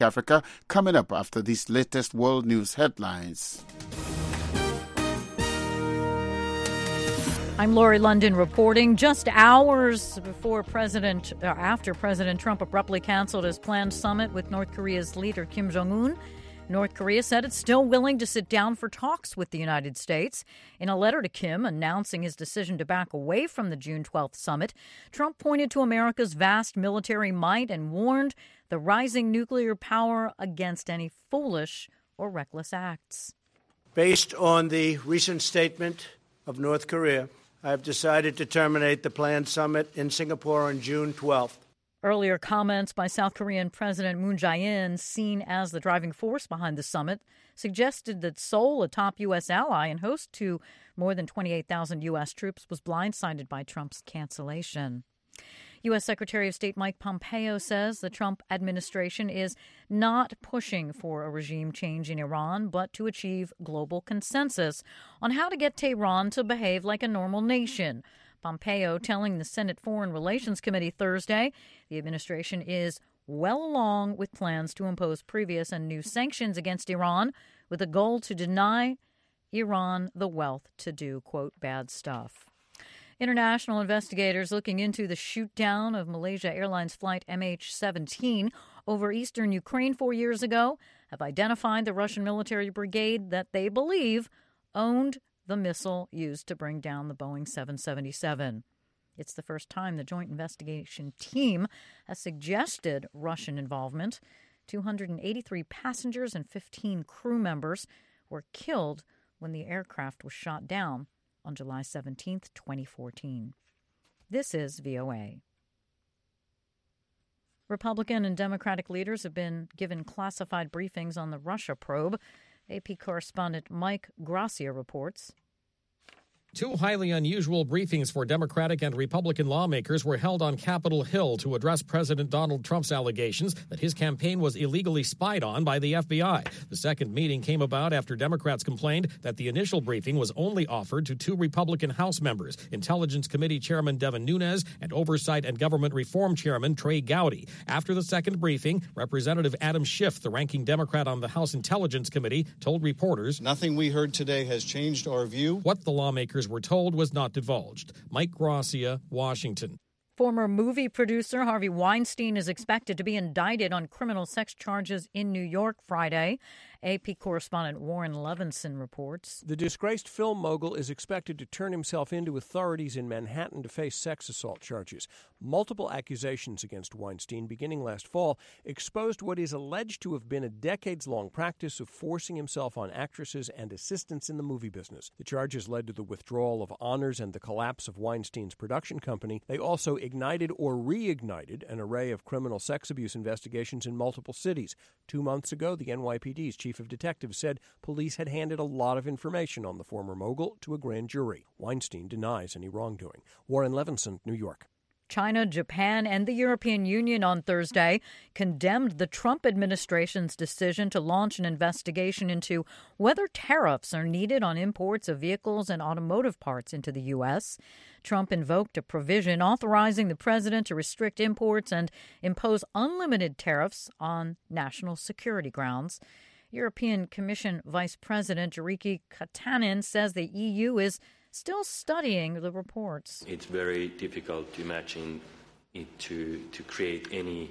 Africa, coming up after these latest world news headlines. I'm Lori London reporting. Just hours after President Trump abruptly canceled his planned summit with North Korea's leader Kim Jong-un, North Korea said it's still willing to sit down for talks with the United States. In a letter to Kim announcing his decision to back away from the June 12th summit, Trump pointed to America's vast military might and warned the rising nuclear power against any foolish or reckless acts. Based on the recent statement of North Korea, I have decided to terminate the planned summit in Singapore on June 12th. Earlier comments by South Korean President Moon Jae-in, seen as the driving force behind the summit, suggested that Seoul, a top U.S. ally and host to more than 28,000 U.S. troops, was blindsided by Trump's cancellation. U.S. Secretary of State Mike Pompeo says the Trump administration is not pushing for a regime change in Iran, but to achieve global consensus on how to get Tehran to behave like a normal nation. Pompeo telling the Senate Foreign Relations Committee Thursday the administration is well along with plans to impose previous and new sanctions against Iran with a goal to deny Iran the wealth to do, quote, bad stuff. International investigators looking into the shoot-down of Malaysia Airlines flight MH17 over eastern Ukraine 4 years ago have identified the Russian military brigade that they believe owned the missile used to bring down the Boeing 777. It's the first time the joint investigation team has suggested Russian involvement. 283 passengers and 15 crew members were killed when the aircraft was shot down on July 17, 2014. This is VOA. Republican and Democratic leaders have been given classified briefings on the Russia probe. AP correspondent Mike Gracia reports. Two highly unusual briefings for Democratic and Republican lawmakers were held on Capitol Hill to address President Donald Trump's allegations that his campaign was illegally spied on by the FBI. The second meeting came about after Democrats complained that the initial briefing was only offered to two Republican House members, Intelligence Committee Chairman Devin Nunes and Oversight and Government Reform Chairman Trey Gowdy. After the second briefing, Representative Adam Schiff, the ranking Democrat on the House Intelligence Committee, told reporters, "Nothing we heard today has changed our view." What the lawmakers were told was not divulged. Mike Gracia, Washington. Former movie producer Harvey Weinstein is expected to be indicted on criminal sex charges in New York Friday. AP correspondent Warren Levinson reports. The disgraced film mogul is expected to turn himself into authorities in Manhattan to face sex assault charges. Multiple accusations against Weinstein beginning last fall exposed what is alleged to have been a decades-long practice of forcing himself on actresses and assistants in the movie business. The charges led to the withdrawal of honors and the collapse of Weinstein's production company. They also ignited or reignited an array of criminal sex abuse investigations in multiple cities. 2 months ago, the NYPD's chief of detectives said police had handed a lot of information on the former mogul to a grand jury. Weinstein denies any wrongdoing. Warren Levinson, New York. China, Japan, and the European Union on Thursday condemned the Trump administration's decision to launch an investigation into whether tariffs are needed on imports of vehicles and automotive parts into the U.S. Trump invoked a provision authorizing the president to restrict imports and impose unlimited tariffs on national security grounds. European Commission Vice President Jyrki Katainen says the EU is still studying the reports. It's very difficult to imagine it to create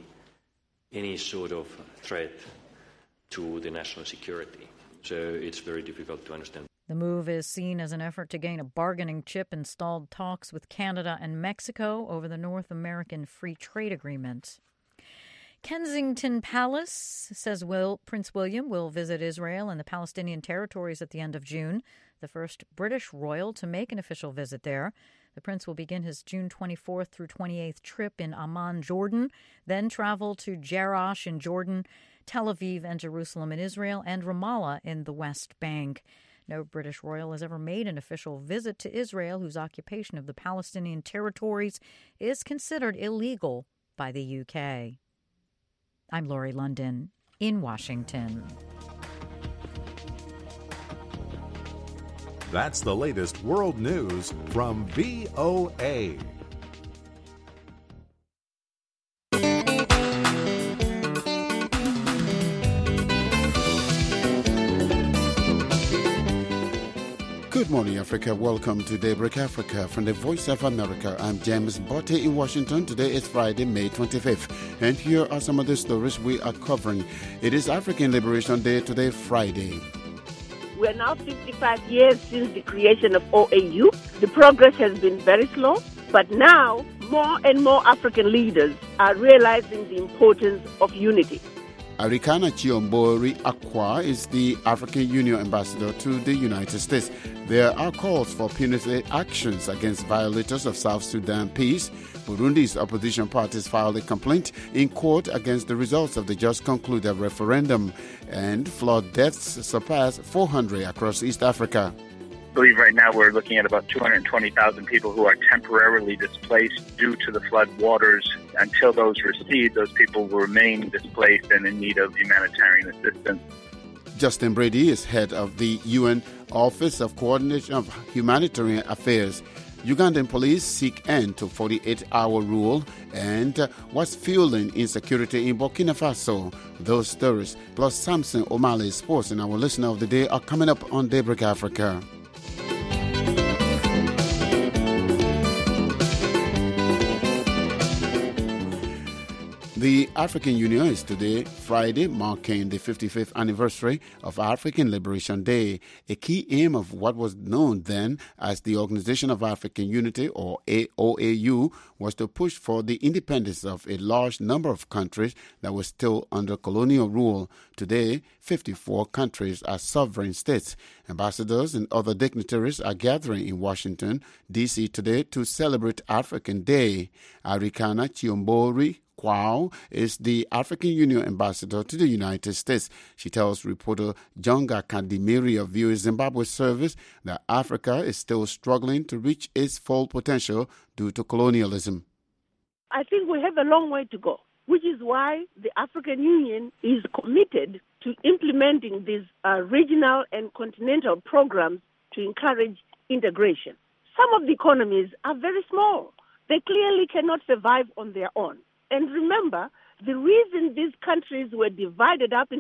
any sort of threat to the national security. So it's very difficult to understand. The move is seen as an effort to gain a bargaining chip in stalled talks with Canada and Mexico over the North American Free Trade Agreement. Kensington Palace says Prince William will visit Israel and the Palestinian territories at the end of June, the first British royal to make an official visit there. The prince will begin his June 24th through 28th trip in Amman, Jordan, then travel to Jerash in Jordan, Tel Aviv and Jerusalem in Israel, and Ramallah in the West Bank. No British royal has ever made an official visit to Israel, whose occupation of the Palestinian territories is considered illegal by the UK. I'm Lori London in Washington. That's the latest world news from VOA. Good morning, Africa. Welcome to Daybreak Africa from the Voice of America. I'm James Botte in Washington. Today is Friday, May 25th. And here are some of the stories we are covering. It is African Liberation Day today, Friday. We're now 55 years since the creation of OAU. The progress has been very slow, but now more and more African leaders are realizing the importance of unity. Arikana Chiombori Akwa is the African Union ambassador to the United States. There are calls for punitive actions against violators of South Sudan peace. Burundi's opposition parties filed a complaint in court against the results of the just concluded referendum. And flood deaths surpass 400 across East Africa. I believe right now we're looking at about 220,000 people who are temporarily displaced due to the flood waters. Until those recede, those people will remain displaced and in need of humanitarian assistance. Justin Brady is head of the UN Office of Coordination of Humanitarian Affairs. Ugandan police seek end to 48-hour rule and what's fueling insecurity in Burkina Faso. Those stories, plus Samson O'Malley's sports and our listener of the day are coming up on Daybreak Africa. The African Union is today, Friday, marking the 55th anniversary of African Liberation Day. A key aim of what was known then as the Organization of African Unity, or OAU, was to push for the independence of a large number of countries that were still under colonial rule. Today, 54 countries are sovereign states. Ambassadors and other dignitaries are gathering in Washington, D.C. today to celebrate African Day. Arikana Chiombori Kwao is the African Union ambassador to the United States. She tells reporter Jonga Kandimiri of VOA Zimbabwe Service that Africa is still struggling to reach its full potential due to colonialism. I think we have a long way to go, which is why the African Union is committed to implementing these regional and continental programs to encourage integration. Some of the economies are very small. They clearly cannot survive on their own. And remember, the reason these countries were divided up in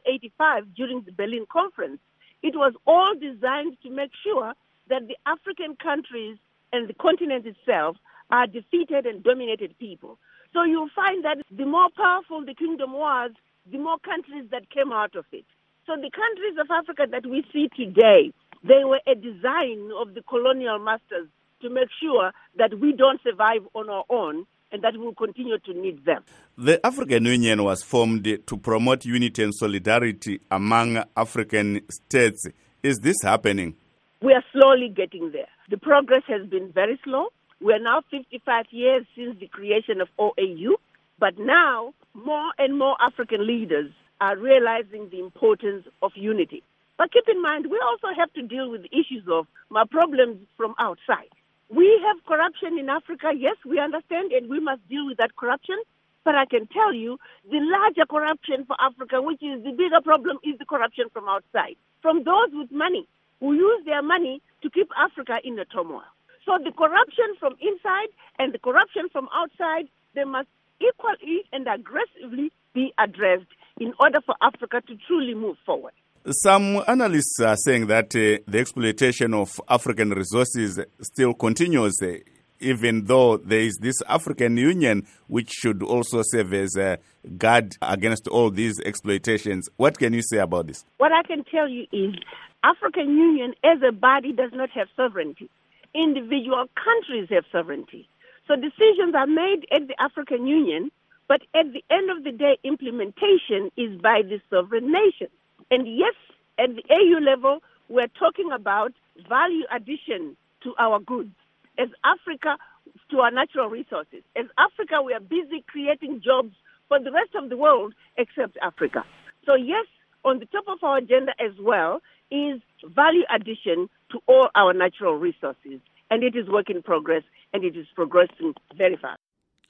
1885 during the Berlin Conference, it was all designed to make sure that the African countries and the continent itself are defeated and dominated people. So you'll find that the more powerful the kingdom was, the more countries that came out of it. So the countries of Africa that we see today, they were a design of the colonial masters to make sure that we don't survive on our own, and that we will continue to need them. The African Union was formed to promote unity and solidarity among African states. Is this happening? We are slowly getting there. The progress has been very slow. We are now 55 years since the creation of OAU, but now more and more African leaders are realizing the importance of unity. But keep in mind, we also have to deal with issues of problems from outside. We have corruption in Africa, yes, we understand, and we must deal with that corruption. But I can tell you, the larger corruption for Africa, which is the bigger problem, is the corruption from outside, from those with money, who use their money to keep Africa in a turmoil. So the corruption from inside and the corruption from outside, they must equally and aggressively be addressed in order for Africa to truly move forward. Some analysts are saying that the exploitation of African resources still continues, even though there is this African Union, which should also serve as a guard against all these exploitations. What can you say about this? What I can tell you is African Union as a body does not have sovereignty. Individual countries have sovereignty. So decisions are made at the African Union, but at the end of the day, implementation is by the sovereign nations. And yes, at the AU level, we're talking about value addition to our goods. As Africa, to our natural resources. As Africa, we are busy creating jobs for the rest of the world except Africa. So yes, on the top of our agenda as well is value addition to all our natural resources. And it is work in progress, and it is progressing very fast.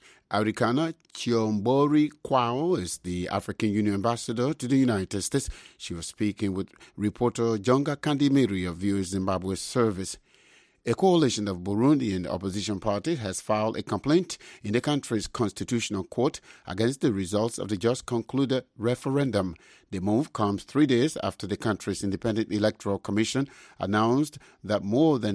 Arikana Chiombori Kwao is the African Union ambassador to the United States. She was speaking with reporter Jonga Kandimiri of VOA Zimbabwe Service. A coalition of Burundian opposition parties has filed a complaint in the country's constitutional court against the results of the just concluded referendum. The move comes 3 days after the country's Independent Electoral Commission announced that more than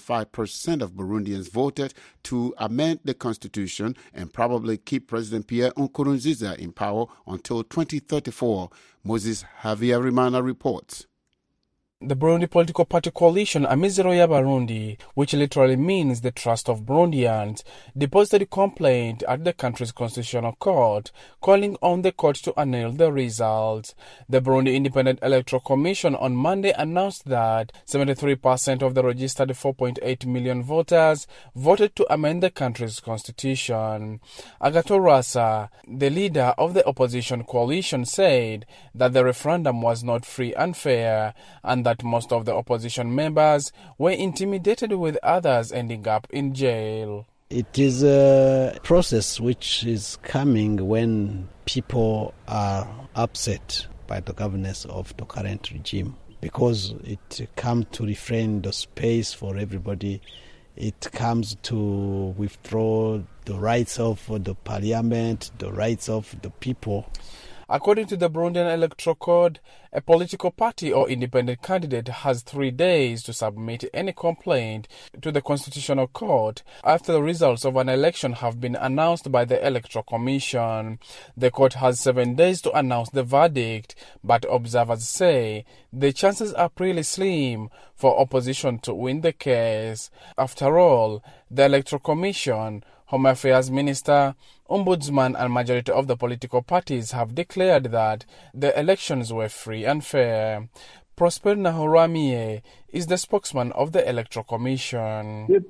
75% of Burundians voted to amend the constitution and probably keep President Pierre Nkurunziza in power until 2034. Moses Havyarimana reports. The Burundi political party coalition Amizero ya Barundi, which literally means the trust of Burundians, deposited a complaint at the country's constitutional court, calling on the court to annul the results. The Burundi Independent Electoral Commission on Monday announced that 73% of the registered 4.8 million voters voted to amend the country's constitution. Agato Rasa, the leader of the opposition coalition, said that the referendum was not free and fair, and that most of the opposition members were intimidated, with others ending up in jail. It is a process which is coming when people are upset by the governance of the current regime, because it comes to refrain the space for everybody. It comes to withdraw the rights of the parliament, the rights of the people. According to the Burundian Electoral Code, a political party or independent candidate has 3 days to submit any complaint to the Constitutional Court after the results of an election have been announced by the Electoral Commission. The court has 7 days to announce the verdict, but observers say the chances are pretty slim for opposition to win the case. After all, the Electoral Commission, Home Affairs Minister, Ombudsman and majority of the political parties have declared that the elections were free and fair. Prosper Nahoramie is the spokesman of the Electoral Commission. He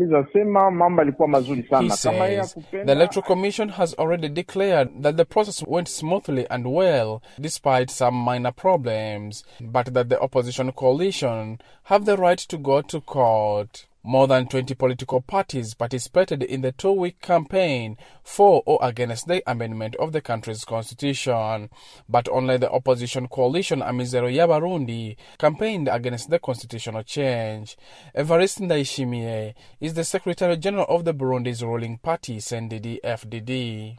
says the Electoral Commission has already declared that the process went smoothly and well, despite some minor problems, but that the opposition coalition have the right to go to court. More than 20 political parties participated in the 2-week campaign for or against the amendment of the country's constitution, but only the opposition coalition Amizero ya Barundi campaigned against the constitutional change. Evariste Ndayishimiye is the Secretary General of the Burundi's ruling party, CNDD-FDD.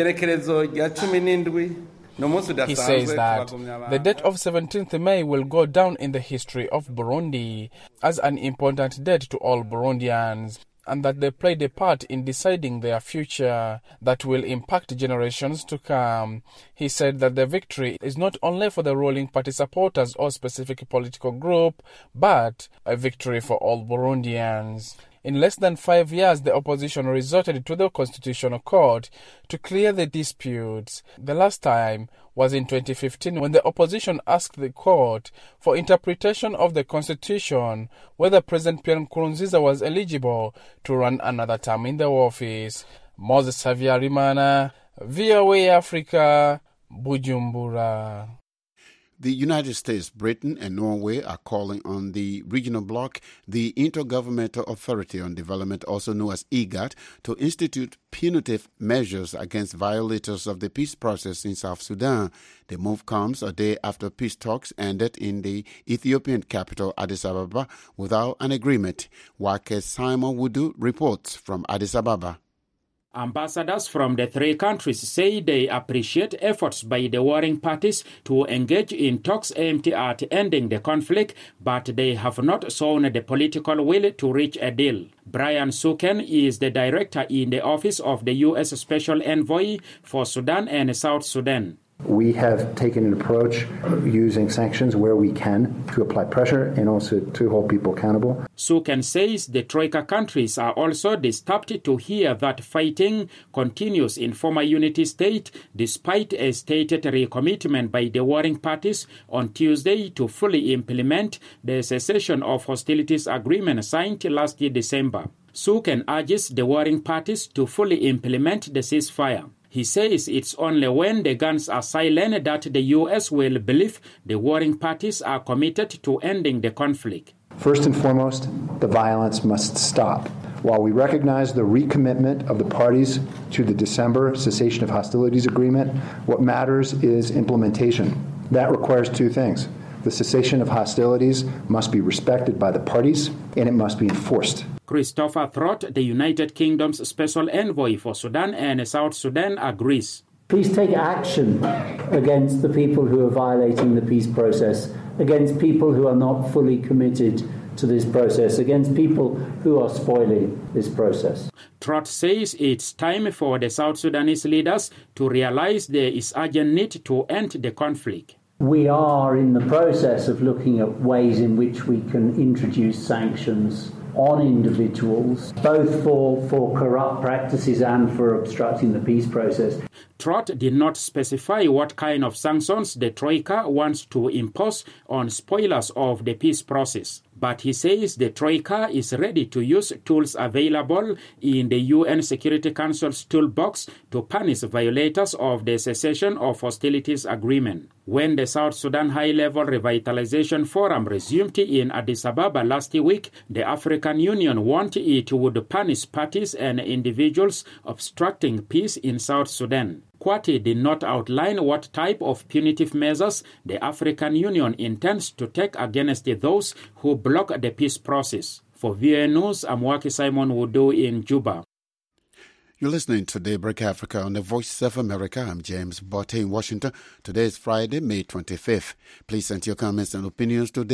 He says that the date of 17th May will go down in the history of Burundi as an important date to all Burundians, and that they played a part in deciding their future that will impact generations to come. He said that the victory is not only for the ruling party supporters or specific political group, but a victory for all Burundians. In less than 5 years, the opposition resorted to the Constitutional Court to clear the disputes. The last time was in 2015 when the opposition asked the court for interpretation of the Constitution whether President Pierre Nkurunziza was eligible to run another term in the office. Moses Havyarimana, VOA Africa, Bujumbura. The United States, Britain, and Norway are calling on the regional bloc, the Intergovernmental Authority on Development, also known as IGAD, to institute punitive measures against violators of the peace process in South Sudan. The move comes a day after peace talks ended in the Ethiopian capital, Addis Ababa, without an agreement. Wake Simon Wudu reports from Addis Ababa. Ambassadors from the 3 countries say they appreciate efforts by the warring parties to engage in talks aimed at ending the conflict, but they have not shown the political will to reach a deal. Brian Suken is the director in the office of the U.S. Special Envoy for Sudan and South Sudan. We have taken an approach using sanctions where we can to apply pressure and also to hold people accountable. Suken says the Troika countries are also disturbed to hear that fighting continues in former Unity State despite a stated recommitment by the warring parties on Tuesday to fully implement the cessation of hostilities agreement signed last December. Suken urges the warring parties to fully implement the ceasefire. He says it's only when the guns are silent that the U.S. will believe the warring parties are committed to ending the conflict. First and foremost, the violence must stop. While we recognize the recommitment of the parties to the December cessation of hostilities agreement, what matters is implementation. That requires 2 things. The cessation of hostilities must be respected by the parties, and it must be enforced. Christopher Trott, the United Kingdom's special envoy for Sudan and South Sudan, agrees. Please take action against the people who are violating the peace process, against people who are not fully committed to this process, against people who are spoiling this process. Trott says it's time for the South Sudanese leaders to realize there is urgent need to end the conflict. We are in the process of looking at ways in which we can introduce sanctions on individuals, both for corrupt practices and for obstructing the peace process. Trott did not specify what kind of sanctions the Troika wants to impose on spoilers of the peace process. But he says the Troika is ready to use tools available in the UN Security Council's toolbox to punish violators of the cessation of hostilities agreement. When the South Sudan High-Level Revitalization Forum resumed in Addis Ababa last week, the African Union warned it would punish parties and individuals obstructing peace in South Sudan. Kwati did not outline what type of punitive measures the African Union intends to take against those who block the peace process. For VOA News, I'm Waki Simon Wudu in Juba. You're listening to Daybreak Africa on the Voice of America. I'm James Botte in Washington. Today is Friday, May 25th. Please send your comments and opinions to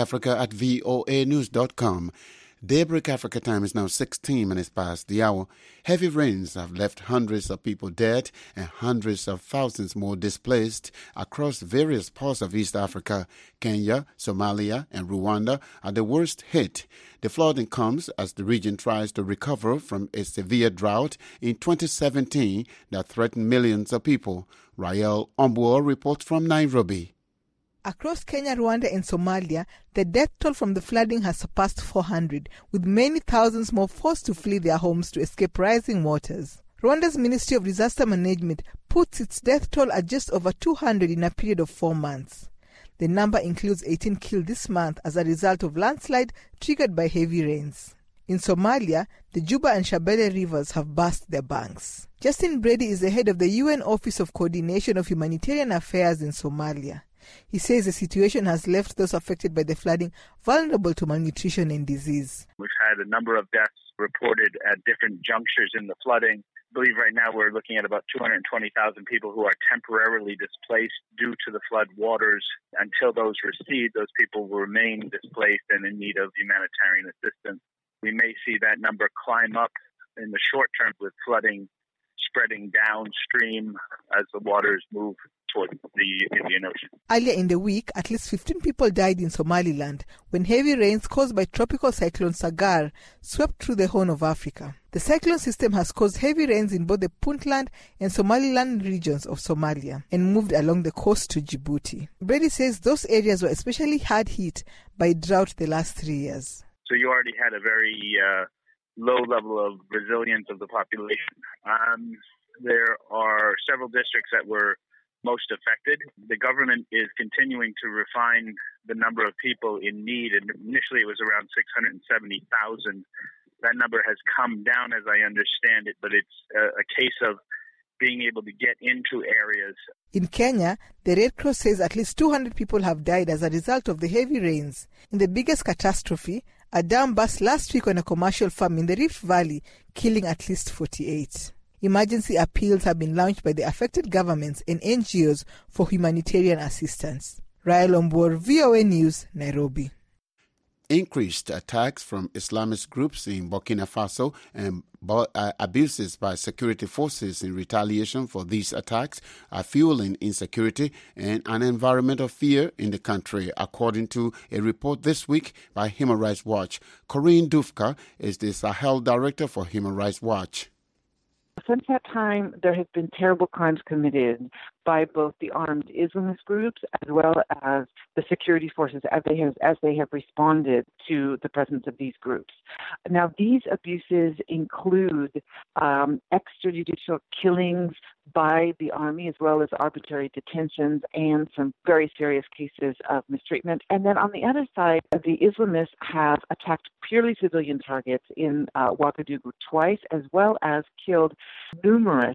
daybreakafrica@voanews.com. Daybreak Africa time is now 16 minutes past the hour. Heavy rains have left hundreds of people dead and hundreds of thousands more displaced across various parts of East Africa. Kenya, Somalia, and Rwanda are the worst hit. The flooding comes as the region tries to recover from a severe drought in 2017 that threatened millions of people. Rael Ombuo reports from Nairobi. Across Kenya, Rwanda, and Somalia, the death toll from the flooding has surpassed 400, with many thousands more forced to flee their homes to escape rising waters. Rwanda's Ministry of Disaster Management puts its death toll at just over 200 in a period of 4 months. The number includes 18 killed this month as a result of landslide triggered by heavy rains. In Somalia, the Juba and Shabelle rivers have burst their banks. Justin Brady is the head of the UN Office of Coordination of Humanitarian Affairs in Somalia. He says the situation has left those affected by the flooding vulnerable to malnutrition and disease. We've had a number of deaths reported at different junctures in the flooding. I believe right now we're looking at about 220,000 people who are temporarily displaced due to the flood waters. Until those recede, those people will remain displaced and in need of humanitarian assistance. We may see that number climb up in the short term with flooding spreading downstream as the waters move toward the Indian Ocean. Earlier in the week, at least 15 people died in Somaliland when heavy rains caused by tropical cyclone Sagar swept through the Horn of Africa. The cyclone system has caused heavy rains in both the Puntland and Somaliland regions of Somalia and moved along the coast to Djibouti. Brady says those areas were especially hard hit by drought the last 3 years. So you already had a very low level of resilience of the population. There are several districts that were most affected. The government is continuing to refine the number of people in need, and initially it was around 670,000. That number has come down, as I understand it, but it's a case of being able to get into areas. In Kenya, the Red Cross says at least 200 people have died as a result of the heavy rains. In the biggest catastrophe, a dam burst last week on a commercial farm in the Rift Valley, killing at least 48. Emergency appeals have been launched by the affected governments and NGOs for humanitarian assistance. Rael Ombuo, VOA News, Nairobi. Increased attacks from Islamist groups in Burkina Faso and abuses by security forces in retaliation for these attacks are fueling insecurity and an environment of fear in the country, according to a report this week by Human Rights Watch. Corinne Dufka is the Sahel Director for Human Rights Watch. Since that time, there have been terrible crimes committed by both the armed Islamist groups as well as the security forces as they have responded to the presence of these groups. Now, these abuses include extrajudicial killings by the army as well as arbitrary detentions and some very serious cases of mistreatment. And then on the other side, the Islamists have attacked purely civilian targets in Ouagadougou twice, as well as killed numerous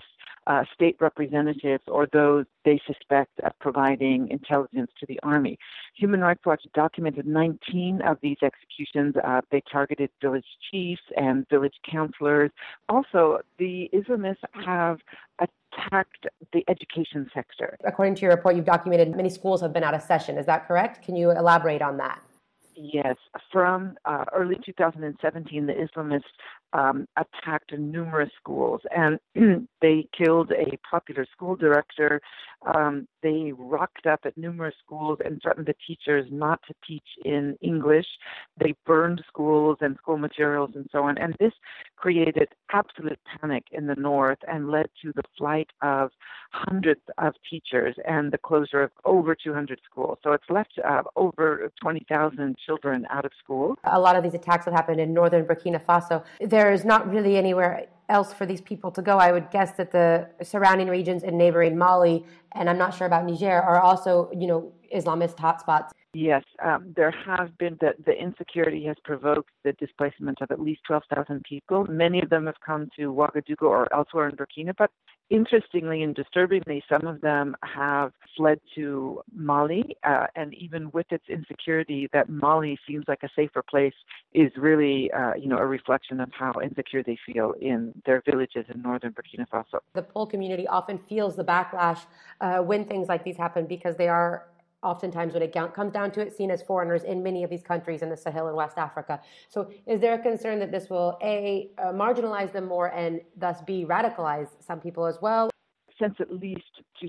state representatives or those they suspect of providing intelligence to the army. Human Rights Watch documented 19 of these executions. They targeted village chiefs and village councillors. Also, the Islamists have attacked the education sector. According to your report, you've documented many schools have been out of session. Is that correct? Can you elaborate on that? Yes. From early 2017, the Islamists attacked numerous schools, and they killed a popular school director. They rocked up at numerous schools and threatened the teachers not to teach in English. They burned schools and school materials and so on. And this created absolute panic in the north and led to the flight of hundreds of teachers and the closure of over 200 schools. So it's left over 20,000 children out of school. A lot of these attacks have happened in northern Burkina Faso. There is not really anywhere else for these people to go. I would guess that the surrounding regions in neighboring Mali, and I'm not sure about Niger, are also, Islamist hotspots. Yes, there have been, the insecurity has provoked the displacement of at least 12,000 people. Many of them have come to Ouagadougou or elsewhere in Burkina, but interestingly and disturbingly, some of them have fled to Mali, and even with its insecurity, that Mali seems like a safer place is really, a reflection of how insecure they feel in their villages in northern Burkina Faso. The Pole community often feels the backlash when things like these happen because they are oftentimes, when it comes down to it, seen as foreigners in many of these countries in the Sahel and West Africa. So is there a concern that this will, marginalize them more and thus radicalize some people as well? Since at least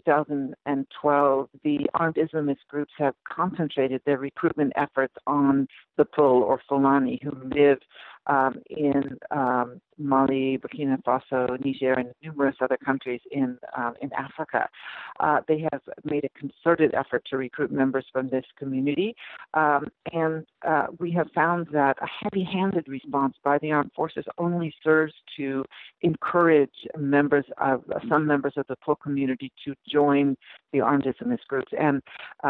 2012, the armed Islamist groups have concentrated their recruitment efforts on the Pole or Fulani who live in Mali, Burkina Faso, Niger, and numerous other countries in Africa. They have made a concerted effort to recruit members from this community, and we have found that a heavy-handed response by the armed forces only serves to encourage some members of the Pole community to join the armed Islamist groups. And,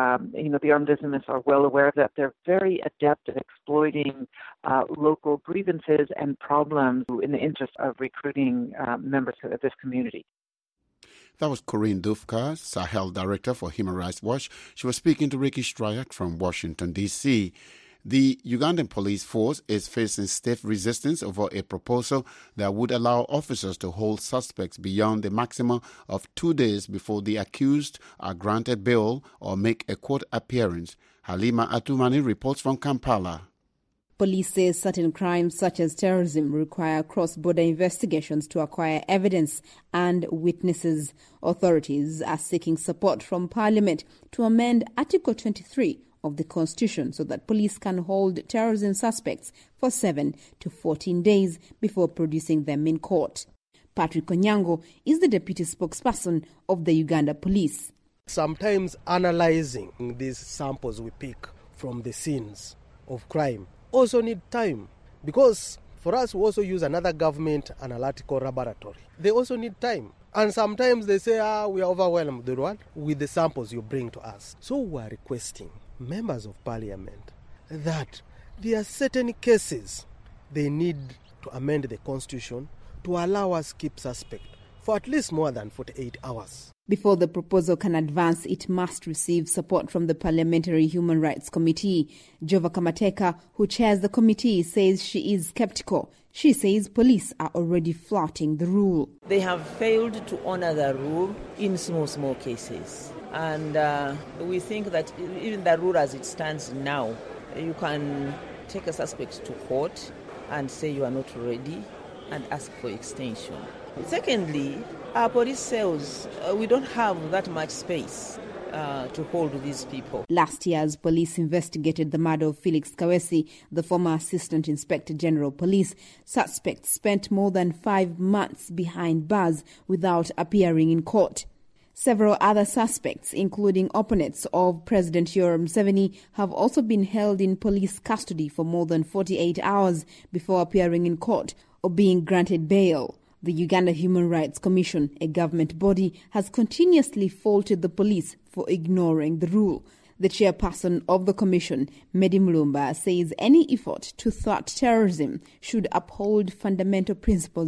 the armed Islamists are well aware that they're very adept at exploiting local grievances and problems in the interest of recruiting members of this community. That was Corinne Dufka, Sahel Director for Human Rights Watch. She was speaking to Ricky Stryak from Washington, D.C. The Ugandan police force is facing stiff resistance over a proposal that would allow officers to hold suspects beyond the maximum of 2 days before the accused are granted bail or make a court appearance. Halima Atumani reports from Kampala. Police say certain crimes such as terrorism require cross-border investigations to acquire evidence and witnesses. Authorities are seeking support from Parliament to amend Article 23 of the Constitution so that police can hold terrorism suspects for 7 to 14 days before producing them in court. Patrick Onyango is the deputy spokesperson of the Uganda Police. Sometimes analyzing these samples we pick from the scenes of crime also need time, because for us we also use another government analytical laboratory. They also need time. And sometimes they say, we are overwhelmed with the samples you bring to us. So we are requesting members of Parliament that there are certain cases they need to amend the Constitution to allow us keep suspect for at least more than 48 hours. Before the proposal can advance, it must receive support from the Parliamentary Human Rights Committee. Jova Kamateka, who chairs the committee, says she is skeptical. She says police are already flouting the rule. They have failed to honor the rule in small cases. And we think that even the rule as it stands now, you can take a suspect to court and say you are not ready and ask for extension. Secondly, our police cells, we don't have that much space to hold these people. Last year, as police investigated the murder of Felix Kawesi, the former Assistant Inspector General Police, suspects spent more than 5 months behind bars without appearing in court. Several other suspects, including opponents of President Yoweri Museveni, have also been held in police custody for more than 48 hours before appearing in court or being granted bail. The Uganda Human Rights Commission, a government body, has continuously faulted the police for ignoring the rule. The chairperson of the commission, Medi Mulumba, says any effort to thwart terrorism should uphold fundamental principles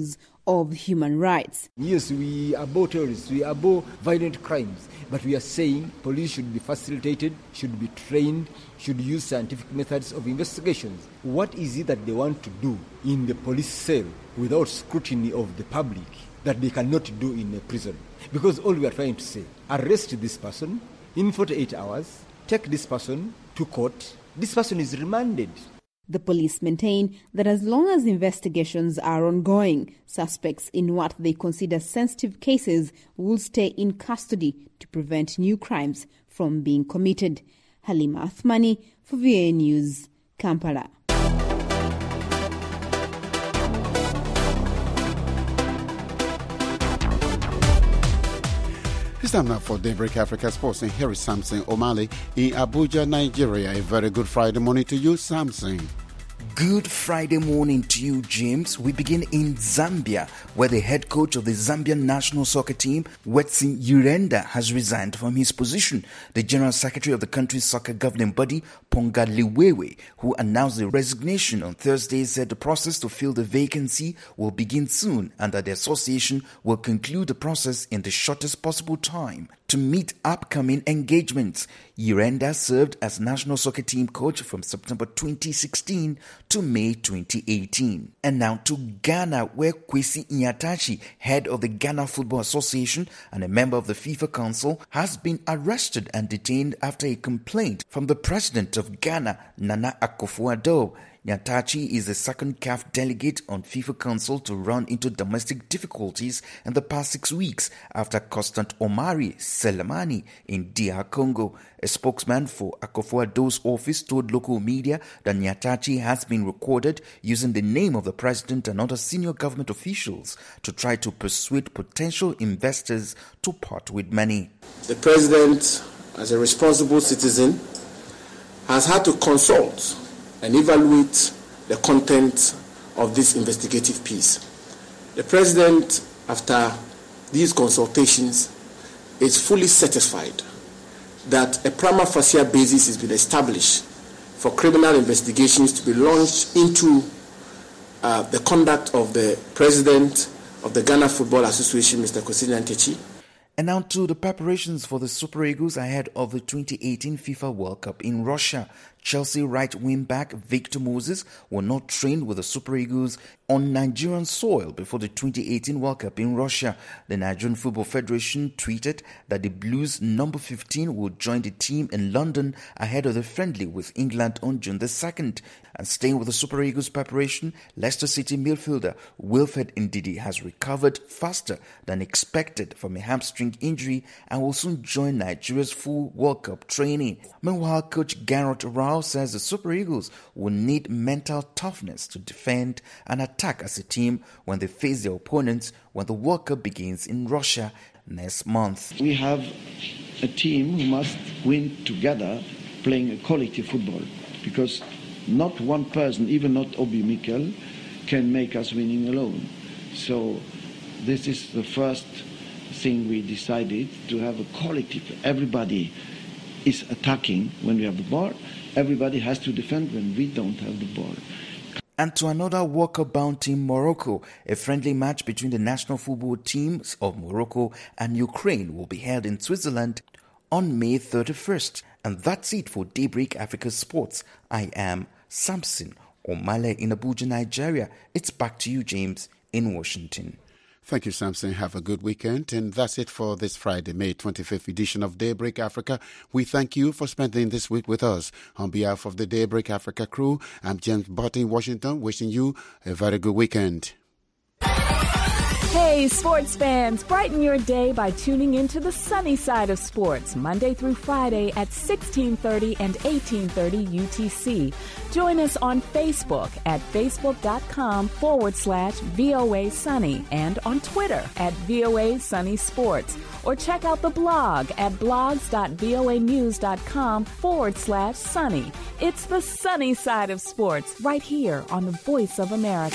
of human rights. Yes, we abhor terrorists, we abhor violent crimes, but we are saying police should be facilitated, should be trained, should use scientific methods of investigations. What is it that they want to do in the police cell without scrutiny of the public that they cannot do in a prison? Because all we are trying to say, arrest this person in 48 hours, take this person to court, this person is remanded. The police maintain that as long as investigations are ongoing, suspects in what they consider sensitive cases will stay in custody to prevent new crimes from being committed. Halima Athmani for VOA News, Kampala. It's time now for Daybreak Africa Sports, and here is Samson O'Malley in Abuja, Nigeria. A very good Friday morning to you, Samson. Good Friday morning to you, James. We begin in Zambia, where the head coach of the Zambian national soccer team, Wetsin Urenda, has resigned from his position. The general secretary of the country's soccer governing body, Ponga Liwewe, who announced the resignation on Thursday, said the process to fill the vacancy will begin soon and that the association will conclude the process in the shortest possible time to meet upcoming engagements. Urenda served as national soccer team coach from September 2016 to May 2018. And now to Ghana, where Kwesi Nyatachi, head of the Ghana Football Association and a member of the FIFA Council, has been arrested and detained after a complaint from the president of Ghana, Nana Akufo-Addo. Nyatachi is the second CAF delegate on FIFA Council to run into domestic difficulties in the past 6 weeks after Constant Omari Selemani in DR Congo. A spokesman for Akufo-Addo's office told local media that Nyatachi has been recorded using the name of the president and other senior government officials to try to persuade potential investors to part with money. The president, as a responsible citizen, has had to consult and evaluate the content of this investigative piece. The president, after these consultations, is fully satisfied that a prima facie basis has been established for criminal investigations to be launched into the conduct of the president of the Ghana Football Association, Mr. Kwesi Nyatachi. And now to the preparations for the Super Eagles ahead of the 2018 FIFA World Cup in Russia. Chelsea right wing back Victor Moses will not train with the Super Eagles on Nigerian soil before the 2018 World Cup in Russia. The Nigerian Football Federation tweeted that the Blues number 15 will join the team in London ahead of the friendly with England on June the 2nd. And staying with the Super Eagles preparation, Leicester City midfielder Wilfred Ndidi has recovered faster than expected from a hamstring injury and will soon join Nigeria's full World Cup training. Meanwhile, coach Garrett Rao says the Super Eagles will need mental toughness to defend and attack as a team when they face their opponents when the World Cup begins in Russia next month. We have a team who must win together, playing a quality football, because not one person, even not Obi Mikel, can make us winning alone. So this is the first thing we decided, to have a quality. Everybody is attacking when we have the ball. Everybody has to defend when we don't have the ball. And to another World Cup-bound team, Morocco. A friendly match between the national football teams of Morocco and Ukraine will be held in Switzerland on May 31st. And that's it for Daybreak Africa Sports. I am Samson O'Malley in Abuja, Nigeria. It's back to you, James, in Washington. Thank you, Samson. Have a good weekend. And that's it for this Friday, May 25th edition of Daybreak Africa. We thank you for spending this week with us. On behalf of the Daybreak Africa crew, I'm James Butt in Washington, wishing you a very good weekend. Hey, sports fans, brighten your day by tuning into the sunny side of sports, Monday through Friday at 1630 and 1830 UTC. Join us on Facebook at facebook.com/VOA Sunny and on Twitter at VOA Sunny Sports. Or check out the blog at blogs.voanews.com/sunny. It's the sunny side of sports right here on the Voice of America.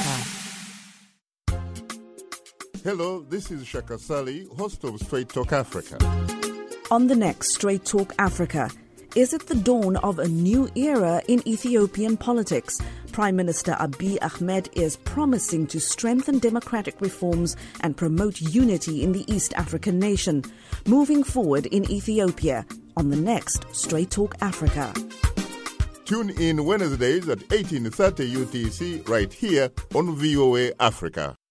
Hello, this is Shaka Sali, host of Straight Talk Africa. On the next Straight Talk Africa, is it the dawn of a new era in Ethiopian politics? Prime Minister Abiy Ahmed is promising to strengthen democratic reforms and promote unity in the East African nation, moving forward in Ethiopia on the next Straight Talk Africa. Tune in Wednesdays at 18:30 UTC right here on VOA Africa.